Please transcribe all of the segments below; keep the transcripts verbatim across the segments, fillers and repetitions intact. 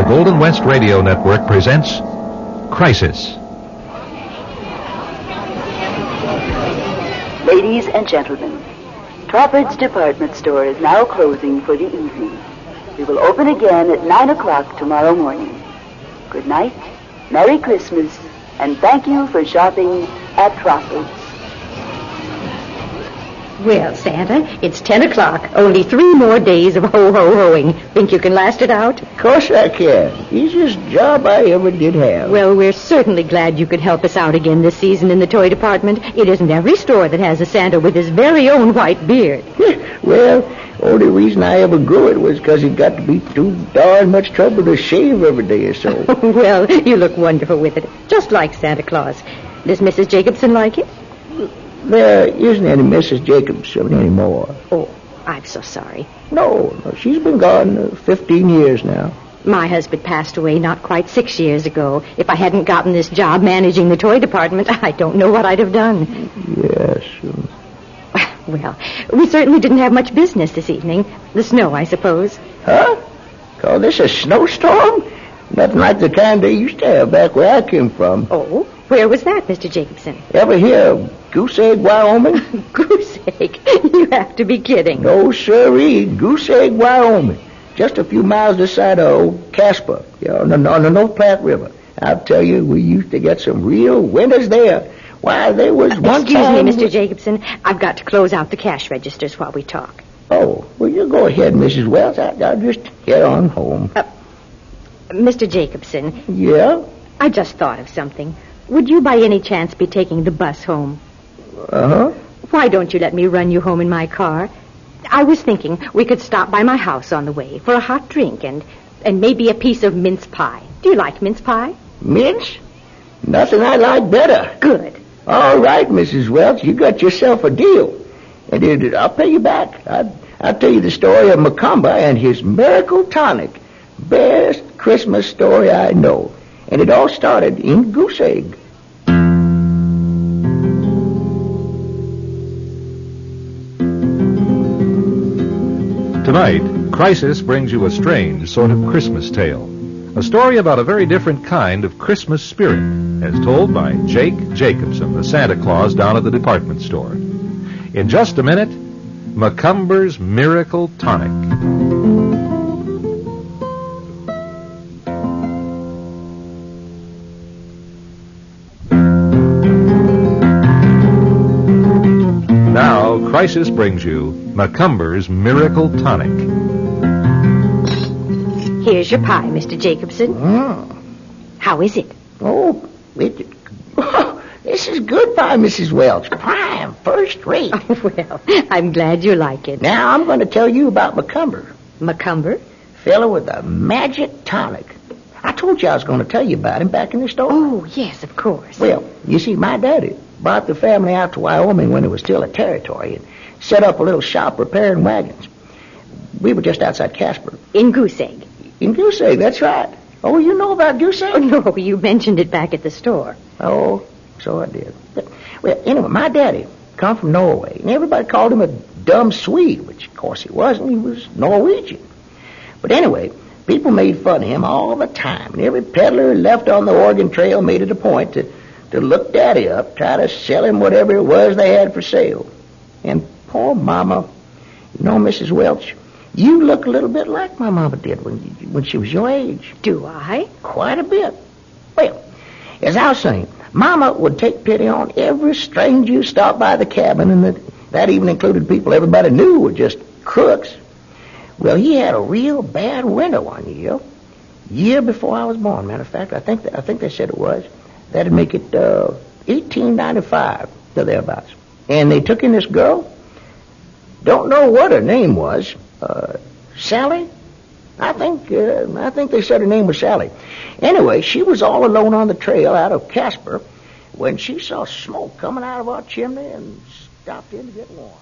Golden West Radio Network presents Crisis. Ladies and gentlemen, Trafford's department store is now closing for the evening. We will open again at nine o'clock tomorrow morning. Good night, Merry Christmas, and thank you for shopping at Trafford's. Well, Santa, it's ten o'clock. Only three more days of ho-ho-hoing. Think you can last it out? Of course I can. Easiest job I ever did have. Well, we're certainly glad you could help us out again this season in the toy department. It isn't every store that has a Santa with his very own white beard. Well, only reason I ever grew it was because it got to be too darn much trouble to shave every day or so. Well, you look wonderful with it, just like Santa Claus. Does Missus Jacobson like it? There isn't any Missus Jacobson anymore. Oh, I'm so sorry. No, no, she's been gone uh, fifteen years now. My husband passed away not quite six years ago. If I hadn't gotten this job managing the toy department, I don't know what I'd have done. Yes. Um... Well, we certainly didn't have much business this evening. The snow, I suppose. Huh? Call this a snowstorm? Nothing like the kind they used to have back where I came from. Oh? Where was that, Mister Jacobson? Ever hear of Goose Egg, Wyoming? Goose Egg? You have to be kidding. No, sirree. Goose Egg, Wyoming. Just a few miles this side of old Casper, you know, on the, on the North Platte River. I'll tell you, we used to get some real winters there. Why, there was uh, one excuse time... me, Mister Jacobson. I've got to close out the cash registers while we talk. Oh, well, you go ahead, Missus Wells. I, I'll just get on home. Uh, Mister Jacobson. Yeah? I just thought of something. Would you by any chance be taking the bus home? Uh-huh. Why don't you let me run you home in my car? I was thinking we could stop by my house on the way for a hot drink and, and maybe a piece of mince pie. Do you like mince pie? Mince? Nothing I like better. Good. All right, Missus Welch, you got yourself a deal. And it, I'll pay you back. I'll, I'll tell you the story of Macumber and his miracle tonic. Best Christmas story I know. And it all started in Goose Egg. Tonight, Crisis brings you a strange sort of Christmas tale. A story about a very different kind of Christmas spirit, as told by Jake Jacobson, the Santa Claus down at the department store. In just a minute, Macumber's Miracle Tonic. Now, Crisis brings you Macumber's Miracle Tonic. Here's your pie, Mister Jacobson. Mm. How is it? Oh, it, oh, this is good pie, Missus Welch. Prime, first rate. Oh, well, I'm glad you like it. Now, I'm going to tell you about Macumber. Macumber? Fellow with a magic tonic. I told you I was going to tell you about him back in the store. Oh, yes, of course. Well, you see, my daddy brought the family out to Wyoming when it was still a territory and set up a little shop repairing wagons. We were just outside Casper. In Goose Egg? In Goose Egg, that's right. Oh, you know about Goose Egg? Oh, no, you mentioned it back at the store. Oh, so I did. But, well, anyway, my daddy come from Norway, and everybody called him a dumb Swede, which, of course, he wasn't. He was Norwegian. But anyway, people made fun of him all the time, and every peddler left on the Oregon Trail made it a point to, to look Daddy up, try to sell him whatever it was they had for sale. And poor Mama, you know, Missus Welch, you look a little bit like my mama did when you, when she was your age. Do I? Quite a bit. Well, as I was saying, Mama would take pity on every stranger who stopped by the cabin, and that, that even included people everybody knew were just crooks. Well, he had a real bad winter one year. Year before I was born, matter of fact. I think I think they said it was. That'd make it uh, eighteen ninety-five, to thereabouts. And they took in this girl. Don't know what her name was. Uh, Sally? I think uh, I think they said her name was Sally. Anyway, she was all alone on the trail out of Casper when she saw smoke coming out of our chimney and stopped in to get warm.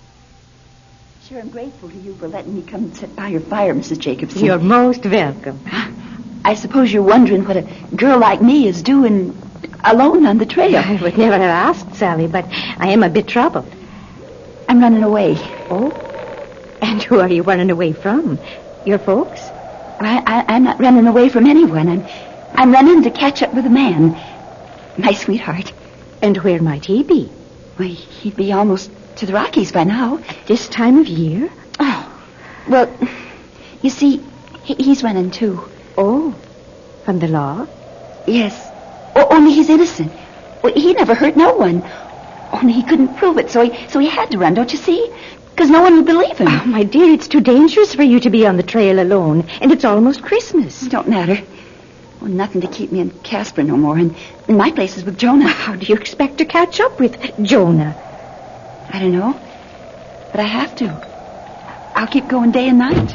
Sure, I'm grateful to you for letting me come and sit by your fire, Missus Jacobson. You're most welcome. I suppose you're wondering what a girl like me is doing alone on the trail. I would never have asked, Sally, but I am a bit troubled. I'm running away. Oh? And who are you running away from? Your folks? I, I, I'm not running away from anyone. I'm, I'm running to catch up with a man. My sweetheart. And where might he be? Well, he'd be almost to the Rockies by now. At this time of year? Oh, well, you see, he, he's running too. Oh, from the law? Yes. O- only he's innocent. Well, he never hurt no one. Only he couldn't prove it, so he so he had to run, don't you see? Because no one would believe him. Oh, my dear, it's too dangerous for you to be on the trail alone, and it's almost Christmas. It don't matter. Well, nothing to keep me in Casper no more, and, and my place is with Jonah. Well, how do you expect to catch up with Jonah? I don't know, but I have to. I'll keep going day and night.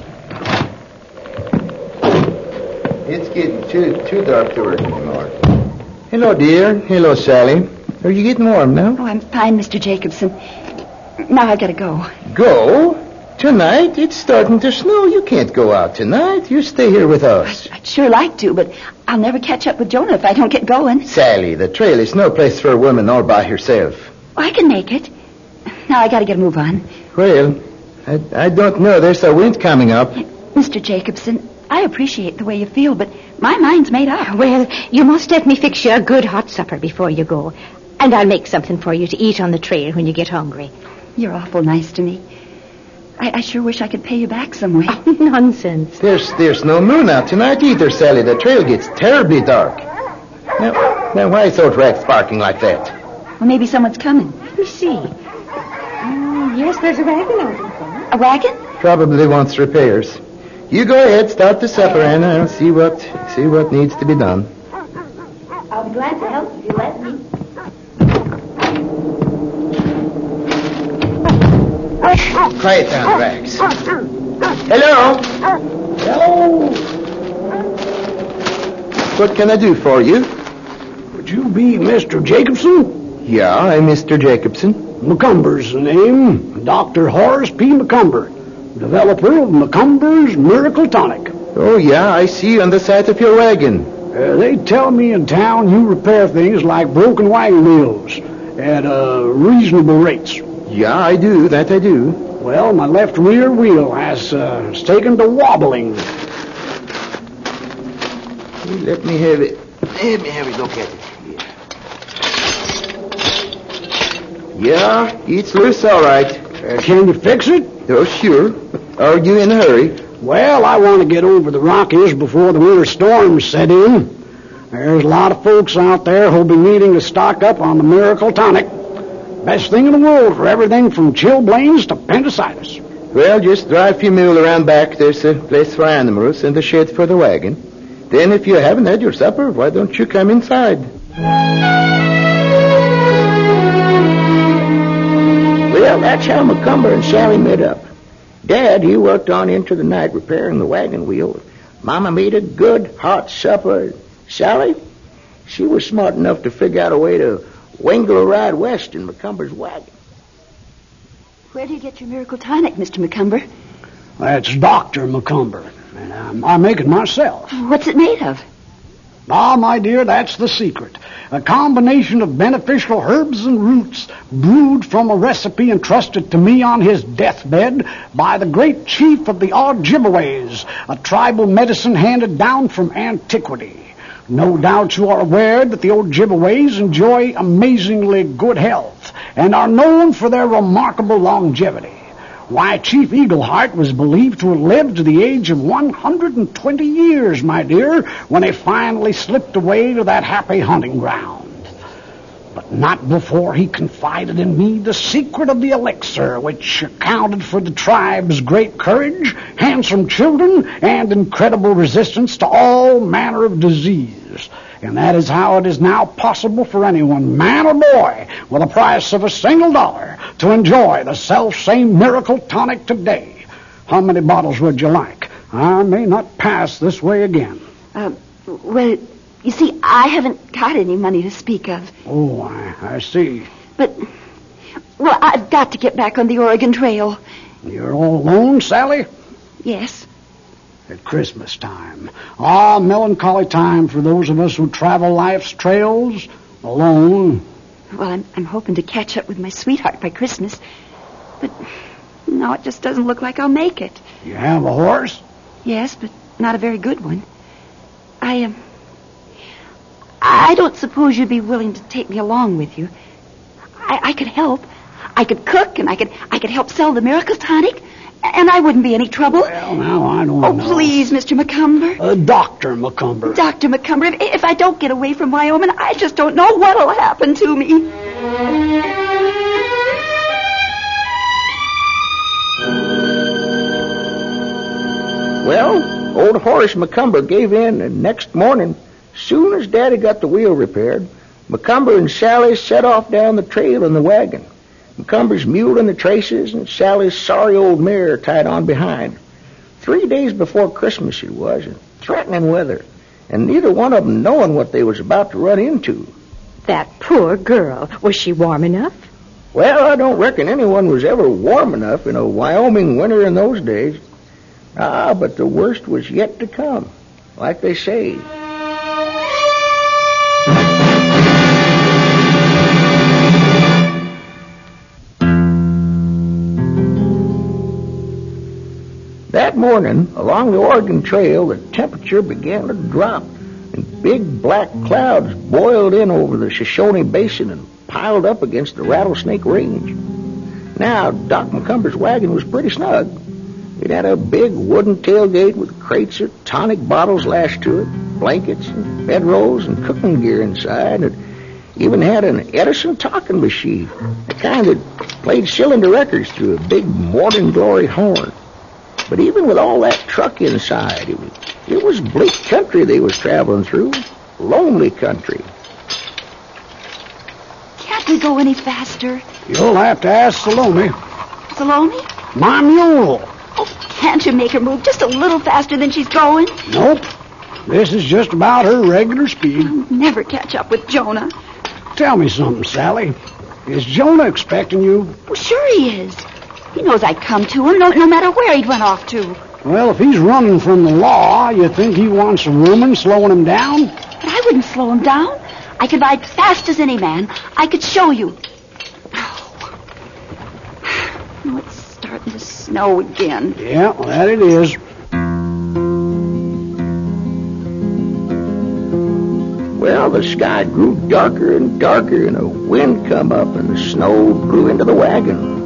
It's getting too too dark to work anymore. Hello, dear. Hello, Sally. Are you getting warm now? Oh, I'm fine, Mister Jacobson. Now I gotta go. Go? Tonight? It's starting to snow. You can't go out tonight. You stay here with us. I'd sure like to, but I'll never catch up with Jonah if I don't get going. Sally, the trail is no place for a woman all by herself. Oh, I can make it. Now I gotta get a move on. Well, I, I don't know. There's a wind coming up. Mister Jacobson, I appreciate the way you feel, but my mind's made up. Well, you must let me fix you a good hot supper before you go. And I'll make something for you to eat on the trail when you get hungry. You're awful nice to me. I, I sure wish I could pay you back some way. Oh, nonsense. There's there's no moon out tonight either, Sally. The trail gets terribly dark. Now, now why is those rats barking like that? Well, maybe someone's coming. Let me see. Oh, yes, there's a wagon out in front. A wagon? Probably wants repairs. You go ahead, start the supper, Anna. I'll see what see what needs to be done. I'll be glad to help if you let me. Quiet down, Rags. Hello? Hello? What can I do for you? Would you be Mister Jacobson? Yeah, I'm Mister Jacobson. McCumber's the name. Doctor Horace P. McCumber, developer of McCumber's Miracle Tonic. Oh, yeah, I see you on the side of your wagon. Uh, they tell me in town you repair things like broken wagon wheels at uh, reasonable rates. Yeah, I do. That I do. Well, my left rear wheel has uh, has taken to wobbling. Let me have it. Let me have a look at it. Yeah, it's loose all right. Uh, can you fix it? Oh, sure. Are you in a hurry? Well, I want to get over the Rockies before the winter storms set in. There's a lot of folks out there who'll be needing to stock up on the Miracle Tonic. Best thing in the world for everything from chilblains to appendicitis. Well, just drive your mule around back. There's a place for animals and a shed for the wagon. Then if you haven't had your supper, why don't you come inside? Well, that's how McCumber and Sally met up. Dad, he worked on into the night repairing the wagon wheel. Mama made a good hot supper. Sally, she was smart enough to figure out a way to wingle a ride west in McCumber's wagon. Where do you get your Miracle Tonic, Mister McCumber? That's Doctor McCumber, and I'm, I make it myself. What's it made of? Ah, my dear, that's the secret. A combination of beneficial herbs and roots brewed from a recipe entrusted to me on his deathbed by the great chief of the Ojibways, a tribal medicine handed down from antiquity. No doubt you are aware that the Ojibways enjoy amazingly good health and are known for their remarkable longevity. Why, Chief Eagleheart was believed to have lived to the age of one hundred twenty years, my dear, when he finally slipped away to that happy hunting ground. But not before he confided in me the secret of the elixir, which accounted for the tribe's great courage, handsome children, and incredible resistance to all manner of disease. And that is how it is now possible for anyone, man or boy, with a price of a single dollar, to enjoy the self-same Miracle Tonic today. How many bottles would you like? I may not pass this way again. Uh, well, you see, I haven't got any money to speak of. Oh, I, I see. But, well, I've got to get back on the Oregon Trail. You're all alone, Sally? Yes. At Christmas time. Ah, melancholy time for those of us who travel life's trails alone. Well, I'm, I'm hoping to catch up with my sweetheart by Christmas. But, no, it just doesn't look like I'll make it. You have a horse? Yes, but not a very good one. I, um... I don't suppose you'd be willing to take me along with you. I, I could help. I could cook, and I could I could help sell the miracle tonic, and I wouldn't be any trouble. Well, now, I don't oh, know. Oh, please, Mister McCumber. Uh, Doctor McCumber. Doctor McCumber, if, if I don't get away from Wyoming, I just don't know what'll happen to me. Well, old Horace McCumber gave in, and next morning, soon as Daddy got the wheel repaired, McCumber and Sally set off down the trail in the wagon. McCumber's mule in the traces and Sally's sorry old mare tied on behind. Three days before Christmas it was, and threatening weather, and neither one of them knowing what they was about to run into. That poor girl. Was she warm enough? Well, I don't reckon anyone was ever warm enough in a Wyoming winter in those days. Ah, but the worst was yet to come, like they say. That morning, along the Oregon Trail, the temperature began to drop, and big black clouds boiled in over the Shoshone Basin and piled up against the Rattlesnake Range. Now, Doc McCumber's wagon was pretty snug. It had a big wooden tailgate with crates of tonic bottles lashed to it, blankets and bedrolls and cooking gear inside. It even had an Edison talking machine, the kind that played cylinder records through a big Morning Glory horn. But even with all that truck inside, it was, it was bleak country they was traveling through. Lonely country. Can't we go any faster? You'll have to ask Salome. Salome? My mule. Oh, can't you make her move just a little faster than she's going? Nope. This is just about her regular speed. I'll never catch up with Jonah. Tell me something, Sally. Is Jonah expecting you? Well, sure he is. He knows I'd come to him no, no matter where he'd run off to. Well, if he's running from the law, you think he wants a woman slowing him down? But I wouldn't slow him down. I could ride fast as any man. I could show you. Oh, oh it's starting to snow again. Yeah, that it is. Well, the sky grew darker and darker, and a wind come up, and the snow blew into the wagon.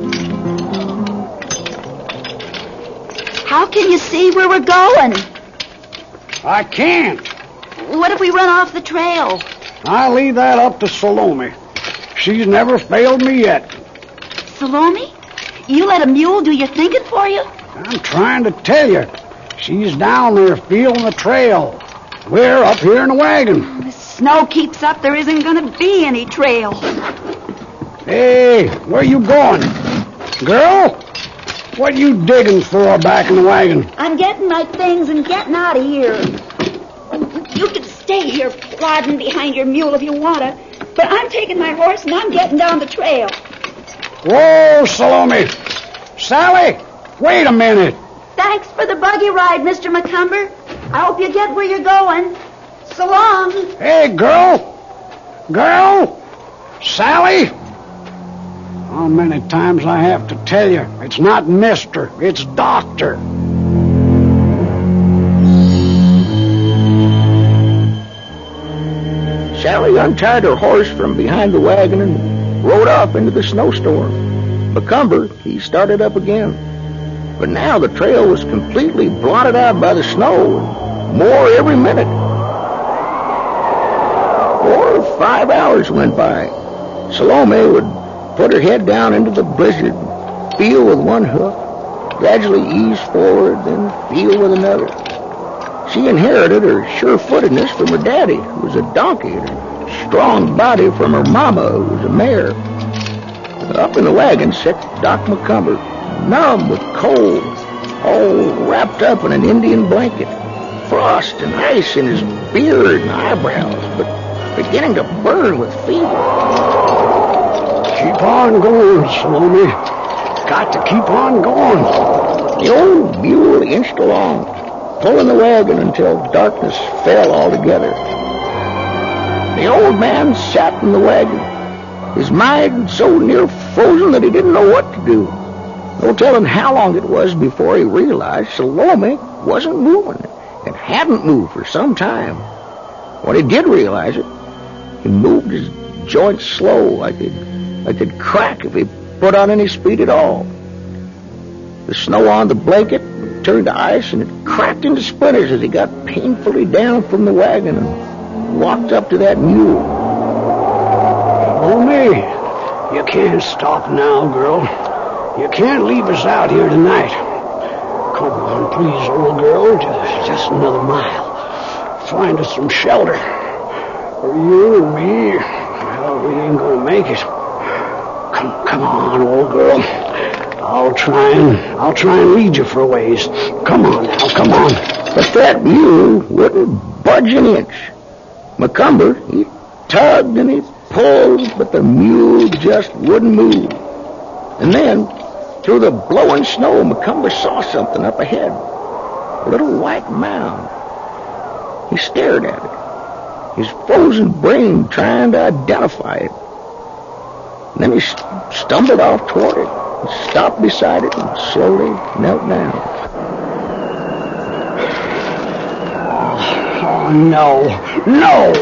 How can you see where we're going? I can't. What if we run off the trail? I leave that up to Salome. She's never failed me yet. Salome? You let a mule do your thinking for you? I'm trying to tell you. She's down there feeling the trail. We're up here in the wagon. The snow keeps up, there isn't going to be any trail. Hey, where you going? Girl? What you digging for back in the wagon? I'm getting my things and getting out of here. You can stay here plodding behind your mule if you want to, but I'm taking my horse and I'm getting down the trail. Whoa, Salome. Sally, wait a minute. Thanks for the buggy ride, Mister McCumber. I hope you get where you're going. So long. Hey, girl. Girl. Sally. How many times I have to tell you, it's not Mister, it's Doctor. Sally untied her horse from behind the wagon and rode off into the snowstorm. McCumber, he started up again. But now the trail was completely blotted out by the snow, and more every minute. Four or five hours went by. Salome would put her head down into the blizzard, feel with one hoof, gradually ease forward, then feel with another. She inherited her sure-footedness from her daddy, who was a donkey, and her strong body from her mama, who was a mare. Up in the wagon sat Doc McCumber, numb with cold, all wrapped up in an Indian blanket, frost and ice in his beard and eyebrows, but beginning to burn with fever. Keep on going, Salome. Got to keep on going. The old mule inched along, pulling the wagon until darkness fell altogether. The old man sat in the wagon, his mind so near frozen that he didn't know what to do. No telling how long it was before he realized Salome wasn't moving. and hadn't moved for some time. When he did realize it, he moved his joints slow, like they'd, like they'd crack if he put on any speed at all. The snow on the blanket turned to ice, and it cracked into splinters as he got painfully down from the wagon and walked up to that mule. Oh, me. You can't stop now, girl. You can't leave us out here tonight. Come on, please, old girl. Just another mile. Find us some shelter. For you and me, well, we ain't gonna make it. Come, come on, old girl. I'll try and I'll try and lead you for a ways. Come on now, come on. But that mule wouldn't budge an inch. Macomber, he tugged and he pulled, but the mule just wouldn't move. And then, through the blowing snow, Macomber saw something up ahead. A little white mound. He stared at it, his frozen brain trying to identify it. And then he st- stumbled off toward it, and stopped beside it, and slowly knelt down. Oh, oh no, no!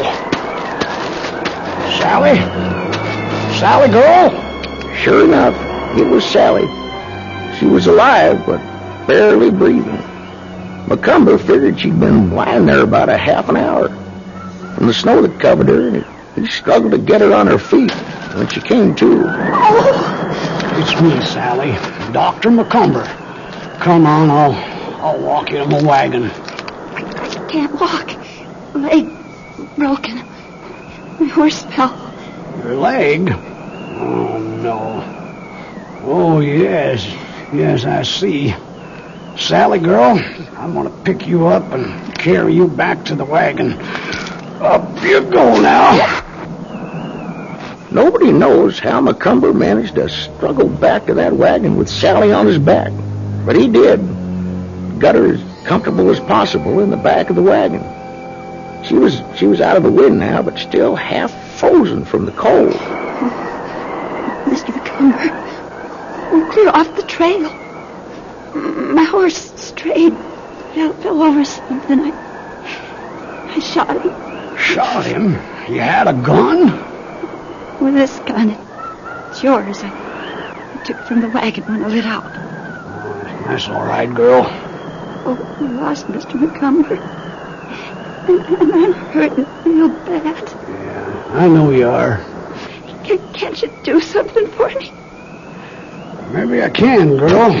Sally? Sally, girl? Sure enough, it was Sally. She was alive, but barely breathing. Macomber figured she'd been lying there about a half an hour. From the snow that covered her, he struggled to get her on her feet when she came to. Oh. It's me, Sally. Doctor Macomber. Come on, I'll I'll walk you to my wagon. I can't walk. Leg broken. My horse fell. Your leg? Oh, no. Oh, yes. Yes, I see. Sally, girl, I'm going to pick you up and carry you back to the wagon. Up you go now. Nobody knows how Macomber managed to struggle back to that wagon with Sally on his back. But he did. Got her as comfortable as possible in the back of the wagon. She was she was out of the wind now, but still half frozen from the cold. Oh, Mister Macomber, we're clear off the trail. My horse strayed, fell, fell over something. I, I shot him. Shot him? You had a gun? With this gun. It's yours. I, I took it from the wagon when I lit out. That's all right, girl. Oh, we lost Mister Macomber. And, and I'm hurting real bad. Yeah, I know you are. Can, can't you do something for me? Maybe I can, girl.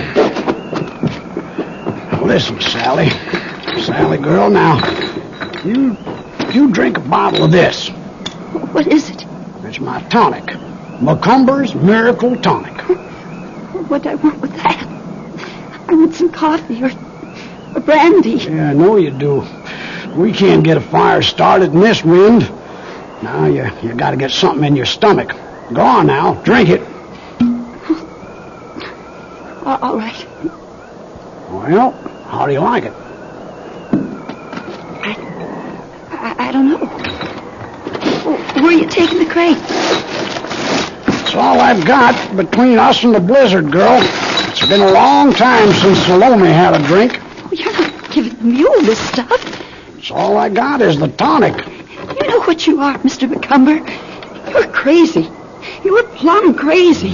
Listen, Sally. Sally, girl, now, you you drink a bottle of this. What is it? It's my tonic. Macomber's Miracle Tonic. What do I want with that? I want some coffee or, or brandy. Yeah, I know you do. We can't get a fire started in this wind. Now, you, you got to get something in your stomach. Go on now, drink it. All right. Well, how do you like it? I, I, I don't know. Where are you taking the crate? It's all I've got between us and the blizzard, girl. It's been a long time since Salome had a drink. Oh, you're not giving the mule this stuff. It's all I got is the tonic. You know what you are, Mister Macomber. You're crazy. You're plumb crazy.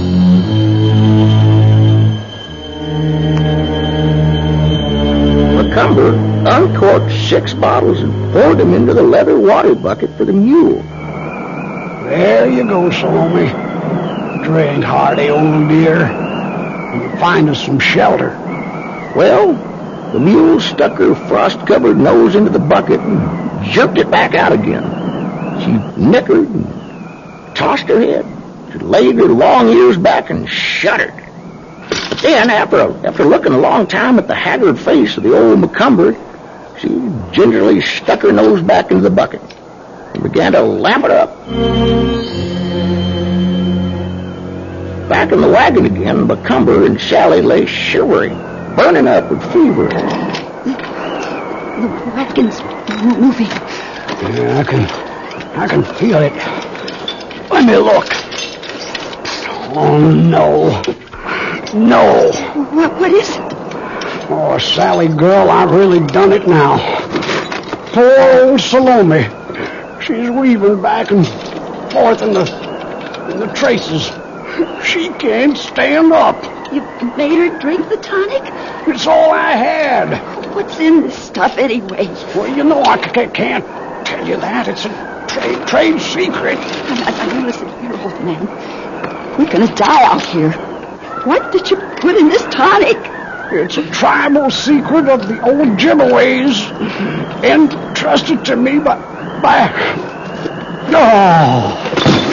Macomber uncorked six bottles and poured them into the leather water bucket for the mule. There you go, Salome. Drink, hearty old dear. And find us some shelter. Well, the mule stuck her frost-covered nose into the bucket and jerked it back out again. She nickered and tossed her head. She laid her long ears back and shuddered. But then, after after looking a long time at the haggard face of the old Macomber, she gingerly stuck her nose back into the bucket and began to lap it up. Back in the wagon again, Macomber and Sally lay shivering, burning up with fever. The, the wagon's moving. Yeah, I can, I can feel it. Let me look. Oh, no. No. What, what is it? Oh, Sally, girl, I've really done it now. Poor old Salome. She's weaving back and forth in the, in the traces. She can't stand up. You made her drink the tonic? It's all I had. What's in this stuff anyway? Well, you know I c- can't tell you that. It's a trade trade secret. I, I, I listen here, old man. We're going to die out here. What did you put in this tonic? It's a tribal secret of the old Jibbaways, entrusted to me by... by... Oh...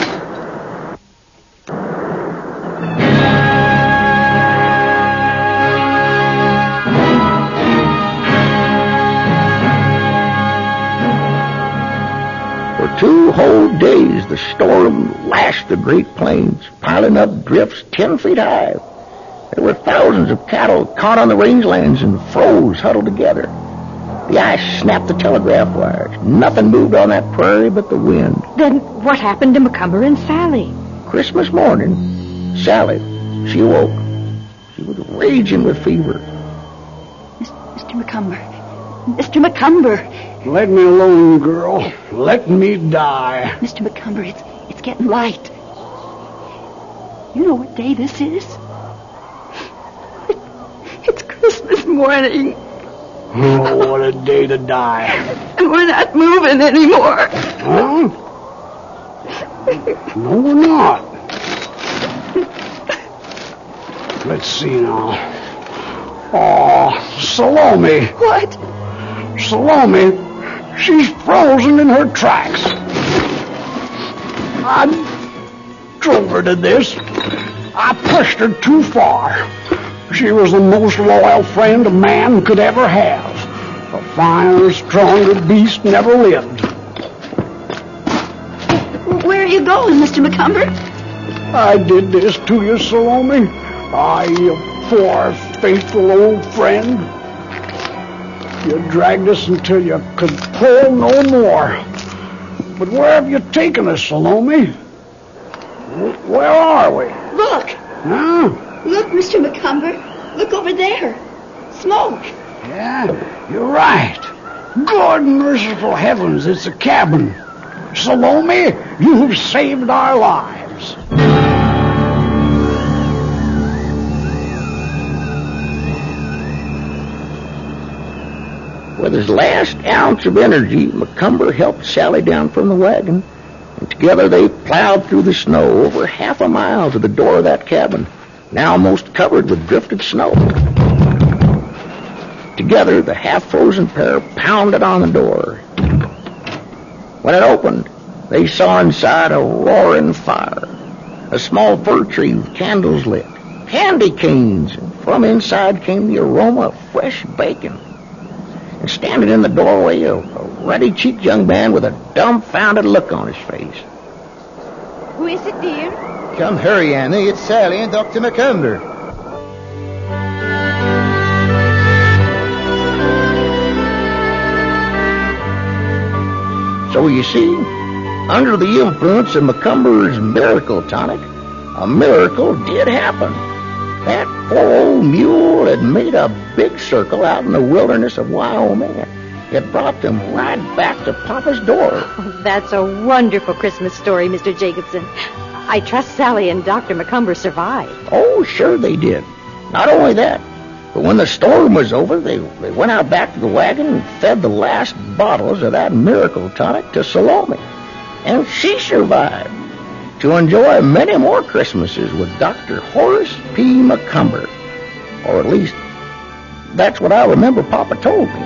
Two whole days the storm lashed the Great Plains, piling up drifts ten feet high. There were thousands of cattle caught on the rangelands and froze huddled together. The ice snapped the telegraph wires. Nothing moved on that prairie but the wind. Then what happened to Macomber and Sally? Christmas morning, Sally, she awoke. She was raging with fever. Mister Macomber. Mister Macomber. Let me alone, girl. Let me die. Mister Macomber, it's, it's getting light. You know what day this is? It's Christmas morning. Oh, what a day to die. And we're not moving anymore. Huh? No, we're not. Let's see now. Oh, Salome. What? Salome, she's frozen in her tracks. I drove her to this. I pushed her too far. She was the most loyal friend a man could ever have. A finer, stronger beast never lived. Where are you going, Mister Macomber? I did this to you, Salome. I, you poor, faithful old friend. You dragged us until you could pull no more. But where have you taken us, Salome? Where are we? Look. Huh? Look, Mister Macomber. Look over there. Smoke. Yeah, you're right. Good merciful heavens, it's a cabin. Salome, you've saved our lives. With his last ounce of energy, Macomber helped Sally down from the wagon, and together they plowed through the snow over half a mile to the door of that cabin, now almost covered with drifted snow. Together, the half-frozen pair pounded on the door. When it opened, they saw inside a roaring fire, a small fir tree with candles lit, candy canes, and from inside came the aroma of fresh bacon. And standing in the doorway, a, a ruddy-cheeked young man with a dumbfounded look on his face. Who is it, dear? Come, hurry, Annie. It's Sally and Doctor Macomber. So you see, under the influence of Macomber's miracle tonic, a miracle did happen. That poor old mule had made a big circle out in the wilderness of Wyoming. It brought them right back to Papa's door. Oh, that's a wonderful Christmas story, Mister Jacobson. I trust Sally and Doctor Macomber survived. Oh, sure they did. Not only that, but when the storm was over, they, they went out back to the wagon and fed the last bottles of that miracle tonic to Salome. And she survived to enjoy many more Christmases with Doctor Horace P. Macomber. Or at least, that's what I remember Papa told me.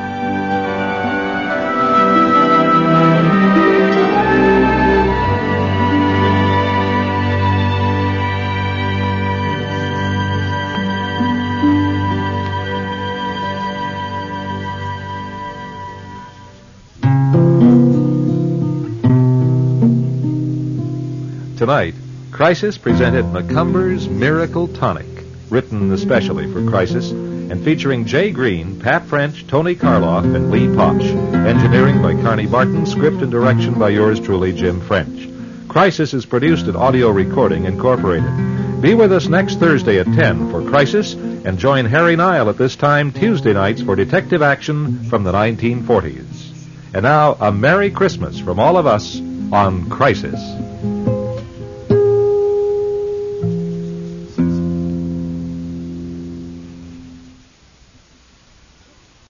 Tonight, Crisis presented Macomber's Miracle Tonic, written especially for Crisis, and featuring Jay Green, Pat French, Tony Karloff, and Lee Posh. Engineering by Carney Barton, script and direction by yours truly, Jim French. Crisis is produced at Audio Recording Incorporated. Be with us next Thursday at ten for Crisis, and join Harry Nile at this time Tuesday nights for detective action from the nineteen forties. And now, a Merry Christmas from all of us on Crisis.